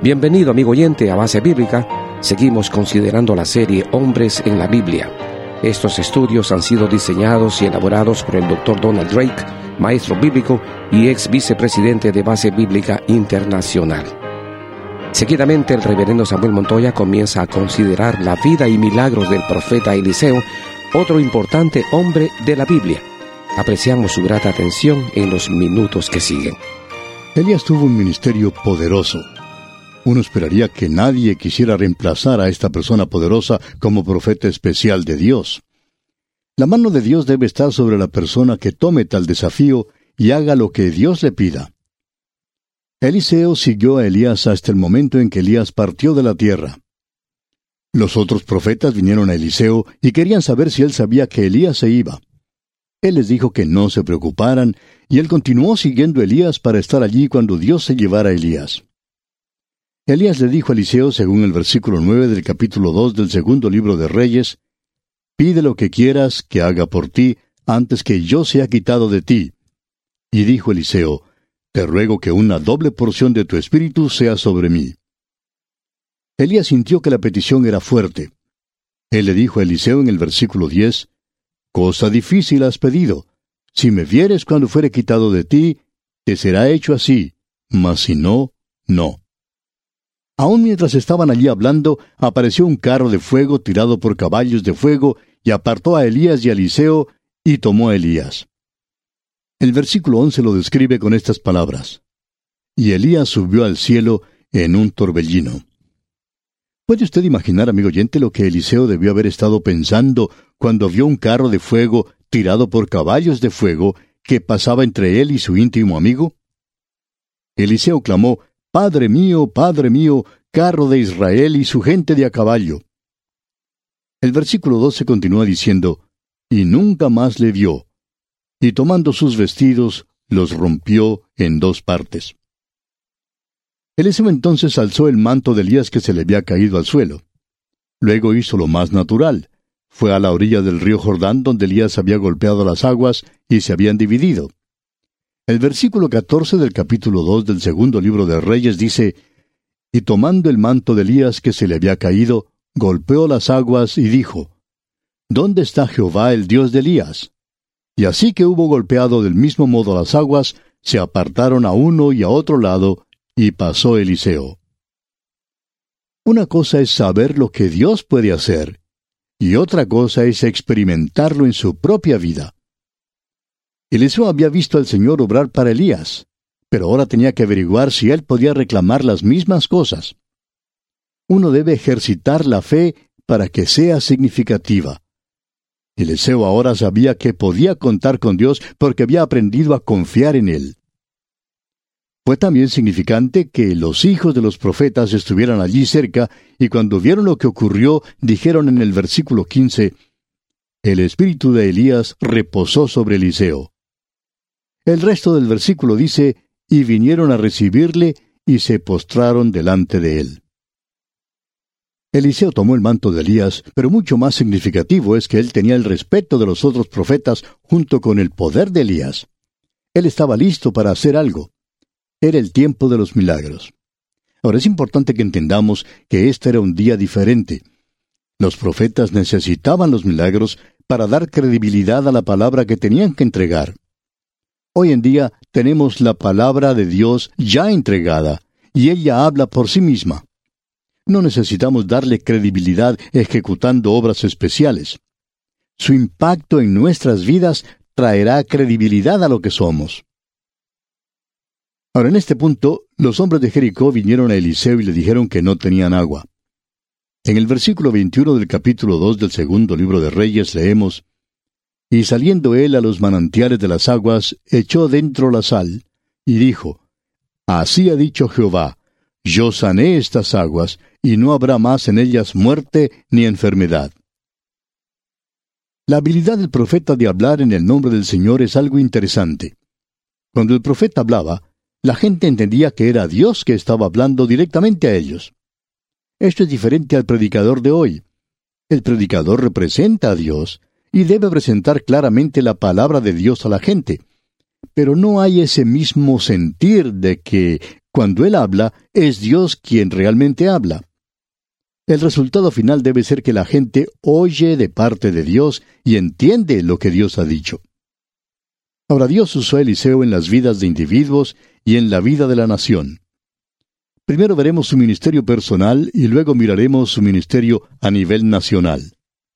Bienvenido, amigo oyente, a Base Bíblica. Seguimos considerando la serie Hombres en la Biblia. Estos estudios han sido diseñados y elaborados por el Dr. Donald Drake, maestro bíblico y ex vicepresidente de Base Bíblica Internacional. Seguidamente, el reverendo Samuel Montoya comienza a considerar la vida y milagros del profeta Eliseo, otro importante hombre de la Biblia. Apreciamos su grata atención en los minutos que siguen. Elías tuvo un ministerio poderoso. Uno esperaría que nadie quisiera reemplazar a esta persona poderosa como profeta especial de Dios. La mano de Dios debe estar sobre la persona que tome tal desafío y haga lo que Dios le pida. Eliseo siguió a Elías hasta el momento en que Elías partió de la tierra. Los otros profetas vinieron a Eliseo y querían saber si él sabía que Elías se iba. Él les dijo que no se preocuparan, y él continuó siguiendo a Elías para estar allí cuando Dios se llevara a Elías. Elías le dijo a Eliseo, según el versículo 9 del capítulo 2 del segundo libro de Reyes, «Pide lo que quieras que haga por ti, antes que yo sea quitado de ti». Y dijo Eliseo, «Te ruego que una doble porción de tu espíritu sea sobre mí». Elías sintió que la petición era fuerte. Él le dijo a Eliseo en el versículo 10, «Cosa difícil has pedido. Si me vieres cuando fuere quitado de ti, te será hecho así, mas si no, no». Aún mientras estaban allí hablando, apareció un carro de fuego tirado por caballos de fuego, y apartó a Elías y a Eliseo, y tomó a Elías. El versículo 11 lo describe con estas palabras: «Y Elías subió al cielo en un torbellino». ¿Puede usted imaginar, amigo oyente, lo que Eliseo debió haber estado pensando cuando vio un carro de fuego tirado por caballos de fuego que pasaba entre él y su íntimo amigo? Eliseo clamó, Padre mío, carro de Israel y su gente de a caballo». El versículo 12 continúa diciendo, «Y nunca más le vio, y tomando sus vestidos, los rompió en dos partes». Eliseo entonces alzó el manto de Elías que se le había caído al suelo. Luego hizo lo más natural. Fue a la orilla del río Jordán, donde Elías había golpeado las aguas y se habían dividido. El versículo 14 del capítulo 2 del segundo libro de Reyes dice, «Y tomando el manto de Elías que se le había caído, golpeó las aguas y dijo, ¿Dónde está Jehová el Dios de Elías? Y así que hubo golpeado del mismo modo las aguas, se apartaron a uno y a otro lado, y pasó Eliseo». Una cosa es saber lo que Dios puede hacer, y otra cosa es experimentarlo en su propia vida. Eliseo había visto al Señor obrar para Elías, pero ahora tenía que averiguar si él podía reclamar las mismas cosas. Uno debe ejercitar la fe para que sea significativa. Eliseo ahora sabía que podía contar con Dios porque había aprendido a confiar en Él. Fue también significante que los hijos de los profetas estuvieran allí cerca, y cuando vieron lo que ocurrió, dijeron en el versículo 15, «El espíritu de Elías reposó sobre Eliseo». El resto del versículo dice, «Y vinieron a recibirle, y se postraron delante de él». Eliseo tomó el manto de Elías, pero mucho más significativo es que él tenía el respeto de los otros profetas junto con el poder de Elías. Él estaba listo para hacer algo. Era el tiempo de los milagros. Ahora es importante que entendamos que este era un día diferente. Los profetas necesitaban los milagros para dar credibilidad a la palabra que tenían que entregar. Hoy en día tenemos la palabra de Dios ya entregada, y ella habla por sí misma. No necesitamos darle credibilidad ejecutando obras especiales. Su impacto en nuestras vidas traerá credibilidad a lo que somos. Ahora, en este punto, los hombres de Jericó vinieron a Eliseo y le dijeron que no tenían agua. En el versículo 21 del capítulo 2 del segundo libro de Reyes leemos, «Y saliendo él a los manantiales de las aguas, echó dentro la sal, y dijo, Así ha dicho Jehová, yo sané estas aguas, y no habrá más en ellas muerte ni enfermedad». La habilidad del profeta de hablar en el nombre del Señor es algo interesante. Cuando el profeta hablaba, la gente entendía que era Dios que estaba hablando directamente a ellos. Esto es diferente al predicador de hoy. El predicador representa a Dios y debe presentar claramente la palabra de Dios a la gente. Pero no hay ese mismo sentir de que cuando Él habla, es Dios quien realmente habla. El resultado final debe ser que la gente oye de parte de Dios y entiende lo que Dios ha dicho. Ahora, Dios usó a Eliseo en las vidas de individuos y en la vida de la nación. Primero veremos su ministerio personal y luego miraremos su ministerio a nivel nacional.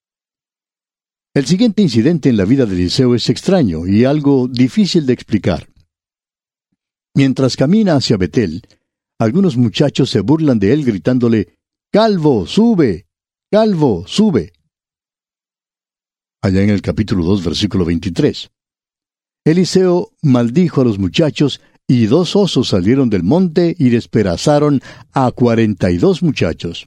El siguiente incidente en la vida de Eliseo es extraño y algo difícil de explicar. Mientras camina hacia Betel, algunos muchachos se burlan de él gritándole, «¡Calvo, sube! ¡Calvo, sube!». Allá en el capítulo 2, versículo 23. Eliseo maldijo a los muchachos y 2 osos salieron del monte y despedazaron a 42 muchachos.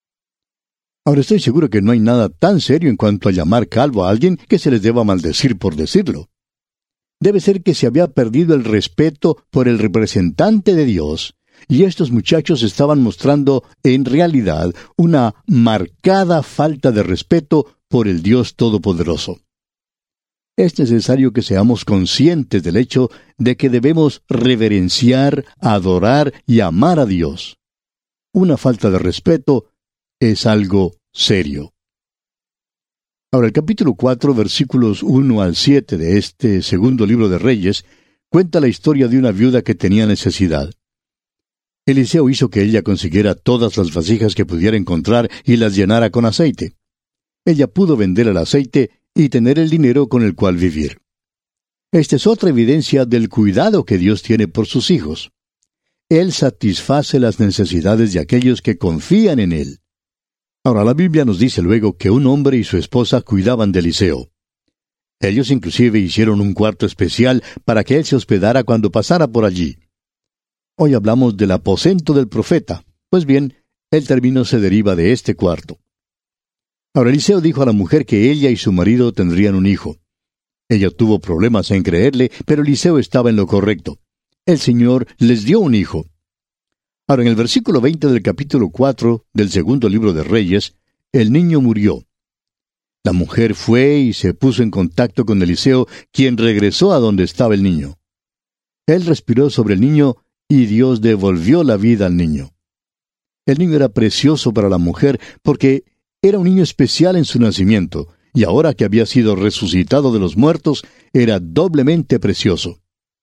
Ahora estoy seguro que no hay nada tan serio en cuanto a llamar calvo a alguien que se les deba maldecir por decirlo. Debe ser que se había perdido el respeto por el representante de Dios, y estos muchachos estaban mostrando en realidad una marcada falta de respeto por el Dios Todopoderoso. Es necesario que seamos conscientes del hecho de que debemos reverenciar, adorar y amar a Dios. Una falta de respeto es algo serio. Ahora, el capítulo 4, versículos 1 al 7 de este segundo libro de Reyes, cuenta la historia de una viuda que tenía necesidad. Eliseo hizo que ella consiguiera todas las vasijas que pudiera encontrar y las llenara con aceite. Ella pudo vender el aceite y tener el dinero con el cual vivir. Esta es otra evidencia del cuidado que Dios tiene por sus hijos. Él satisface las necesidades de aquellos que confían en Él. Ahora, la Biblia nos dice luego que un hombre y su esposa cuidaban de Eliseo. Ellos inclusive hicieron un cuarto especial para que él se hospedara cuando pasara por allí. Hoy hablamos del aposento del profeta. Pues bien, el término se deriva de este cuarto. Ahora, Eliseo dijo a la mujer que ella y su marido tendrían un hijo. Ella tuvo problemas en creerle, pero Eliseo estaba en lo correcto. El Señor les dio un hijo. Ahora, en el versículo 20 del capítulo 4 del segundo libro de Reyes, el niño murió. La mujer fue y se puso en contacto con Eliseo, quien regresó a donde estaba el niño. Él respiró sobre el niño y Dios devolvió la vida al niño. El niño era precioso para la mujer porque era un niño especial en su nacimiento, y ahora que había sido resucitado de los muertos, era doblemente precioso.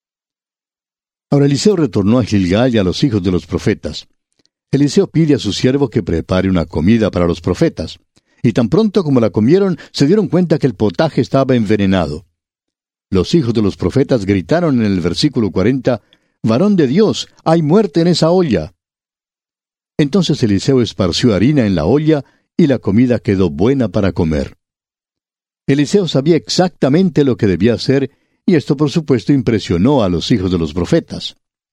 Ahora Eliseo retornó a Gilgal y a los hijos de los profetas. Eliseo pide a su siervo que prepare una comida para los profetas, y tan pronto como la comieron, se dieron cuenta que el potaje estaba envenenado. Los hijos de los profetas gritaron en el versículo 40, «¡Varón de Dios, hay muerte en esa olla!». Entonces Eliseo esparció harina en la olla, y la comida quedó buena para comer. Eliseo sabía exactamente lo que debía hacer, y esto por supuesto impresionó a los hijos de los profetas.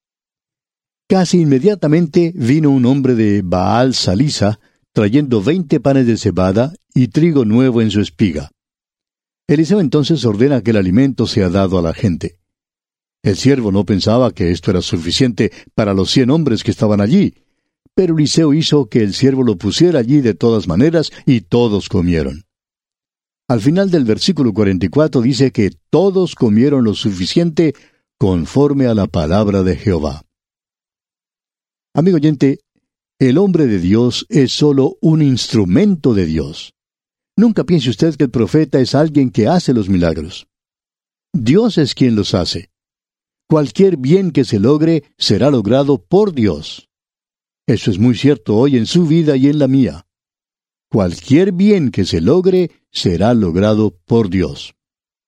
Casi inmediatamente vino un hombre de Baal Salisa, trayendo 20 panes de cebada y trigo nuevo en su espiga. Eliseo entonces ordena que el alimento sea dado a la gente. El siervo no pensaba que esto era suficiente para los 100 hombres que estaban allí, pero Eliseo hizo que el siervo lo pusiera allí de todas maneras, y todos comieron. Al final del versículo 44 dice que todos comieron lo suficiente conforme a la palabra de Jehová. Amigo oyente, el hombre de Dios es solo un instrumento de Dios. Nunca piense usted que el profeta es alguien que hace los milagros. Dios es quien los hace. Cualquier bien que se logre será logrado por Dios. Eso es muy cierto hoy en su vida y en la mía. Cualquier bien que se logre será logrado por Dios.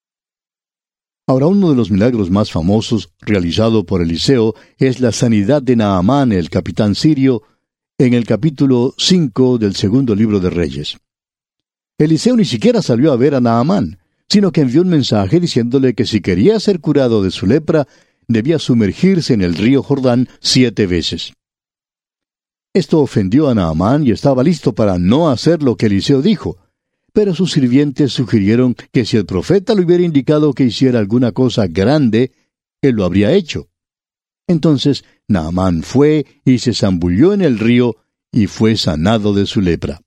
Ahora, uno de los milagros más famosos realizado por Eliseo es la sanidad de Naamán, el capitán sirio, en el capítulo 5 del segundo libro de Reyes. Eliseo ni siquiera salió a ver a Naamán, sino que envió un mensaje diciéndole que si quería ser curado de su lepra, debía sumergirse en el río Jordán 7 veces. Esto ofendió a Naamán y estaba listo para no hacer lo que Eliseo dijo, pero sus sirvientes sugirieron que si el profeta le hubiera indicado que hiciera alguna cosa grande, él lo habría hecho. Entonces Naamán fue y se zambulló en el río y fue sanado de su lepra.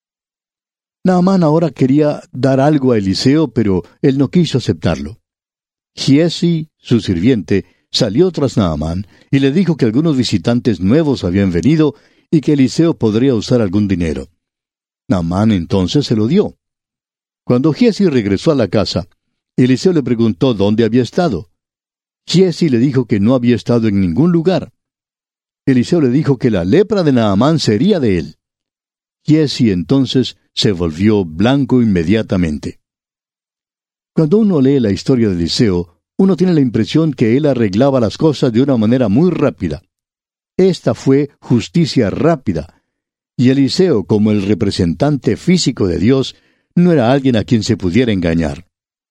Naamán ahora quería dar algo a Eliseo, pero él no quiso aceptarlo. Giezi, su sirviente, salió tras Naamán y le dijo que algunos visitantes nuevos habían venido y que Eliseo podría usar algún dinero. Naamán entonces se lo dio. Cuando Giezi regresó a la casa, Eliseo le preguntó dónde había estado. Giezi le dijo que no había estado en ningún lugar. Eliseo le dijo que la lepra de Naamán sería de él. Giezi entonces se volvió blanco inmediatamente. Cuando uno lee la historia de Eliseo, uno tiene la impresión que él arreglaba las cosas de una manera muy rápida. Esta fue justicia rápida, y Eliseo, como el representante físico de Dios, no era alguien a quien se pudiera engañar.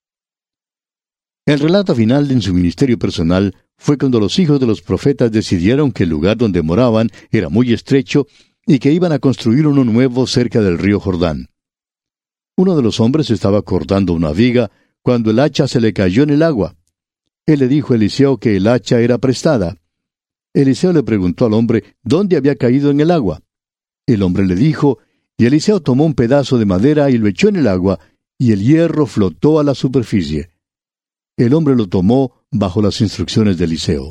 El relato final de su ministerio personal fue cuando los hijos de los profetas decidieron que el lugar donde moraban era muy estrecho y que iban a construir uno nuevo cerca del río Jordán. Uno de los hombres estaba cortando una viga cuando el hacha se le cayó en el agua. Él le dijo a Eliseo que el hacha era prestada. Eliseo le preguntó al hombre dónde había caído en el agua. El hombre le dijo, y Eliseo tomó un pedazo de madera y lo echó en el agua, y el hierro flotó a la superficie. El hombre lo tomó bajo las instrucciones de Eliseo.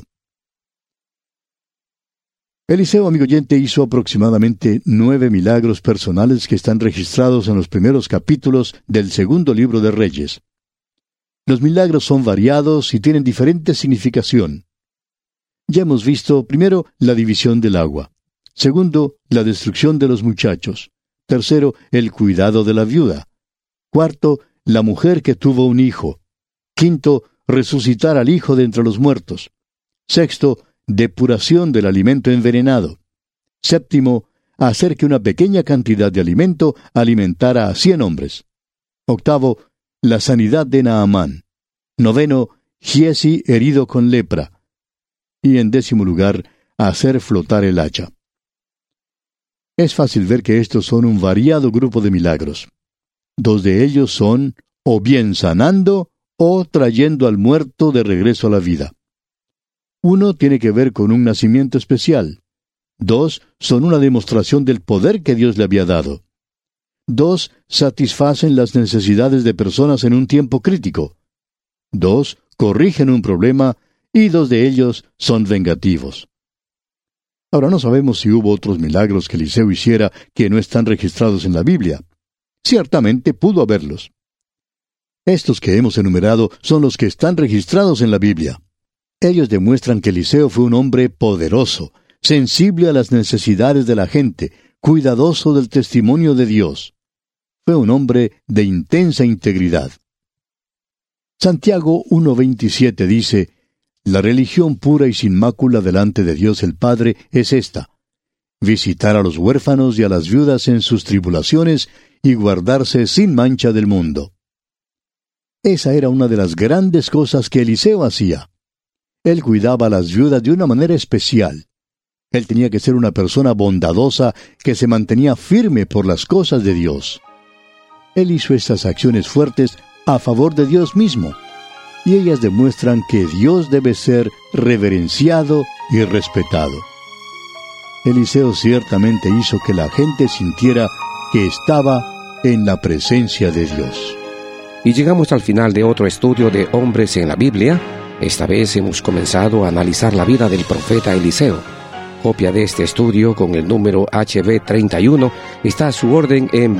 Eliseo, amigo oyente, hizo aproximadamente 9 milagros personales que están registrados en los primeros capítulos del segundo libro de Reyes. Los milagros son variados y tienen diferente significación. Ya hemos visto, primero, la división del agua. Segundo, la destrucción de los muchachos. Tercero, el cuidado de la viuda. Cuarto, la mujer que tuvo un hijo. Quinto, resucitar al hijo de entre los muertos. Sexto, depuración del alimento envenenado. Séptimo, hacer que una pequeña cantidad de alimento alimentara a 100 hombres. Octavo, la sanidad de Naamán. Noveno, Giezi herido con lepra. Y en 10º lugar, hacer flotar el hacha. Es fácil ver que estos son un variado grupo de milagros. 2 de ellos son o bien sanando o trayendo al muerto de regreso a la vida. 1 tiene que ver con un nacimiento especial. 2 son una demostración del poder que Dios le había dado. 2 satisfacen las necesidades de personas en un tiempo crítico. 2 corrigen un problema y 2 de ellos son vengativos. Ahora no sabemos si hubo otros milagros que Eliseo hiciera que no están registrados en la Biblia. Ciertamente pudo haberlos. Estos que hemos enumerado son los que están registrados en la Biblia. Ellos demuestran que Eliseo fue un hombre poderoso, sensible a las necesidades de la gente, cuidadoso del testimonio de Dios. Fue un hombre de intensa integridad. Santiago 1:27 dice, la religión pura y sin mácula delante de Dios el Padre es esta: visitar a los huérfanos y a las viudas en sus tribulaciones y guardarse sin mancha del mundo. Esa era una de las grandes cosas que Eliseo hacía. Él cuidaba a las viudas de una manera especial. Él tenía que ser una persona bondadosa que se mantenía firme por las cosas de Dios. Él hizo estas acciones fuertes a favor de Dios mismo, y ellas demuestran que Dios debe ser reverenciado y respetado. Eliseo ciertamente hizo que la gente sintiera que estaba en la presencia de Dios. Y llegamos al final de otro estudio de hombres en la Biblia. Esta vez hemos comenzado a analizar la vida del profeta Eliseo. Copia de este estudio con el número HB31 está a su orden en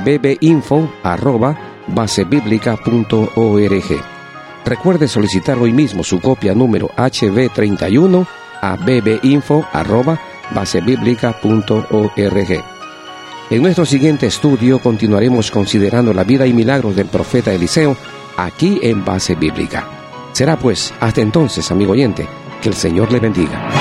bbinfo@basebiblica.org. Recuerde solicitar hoy mismo su copia número HB31 a bbinfo@basebiblica.org. En nuestro siguiente estudio continuaremos considerando la vida y milagros del profeta Eliseo aquí en Base Bíblica. Será pues hasta entonces, amigo oyente, que el Señor le bendiga.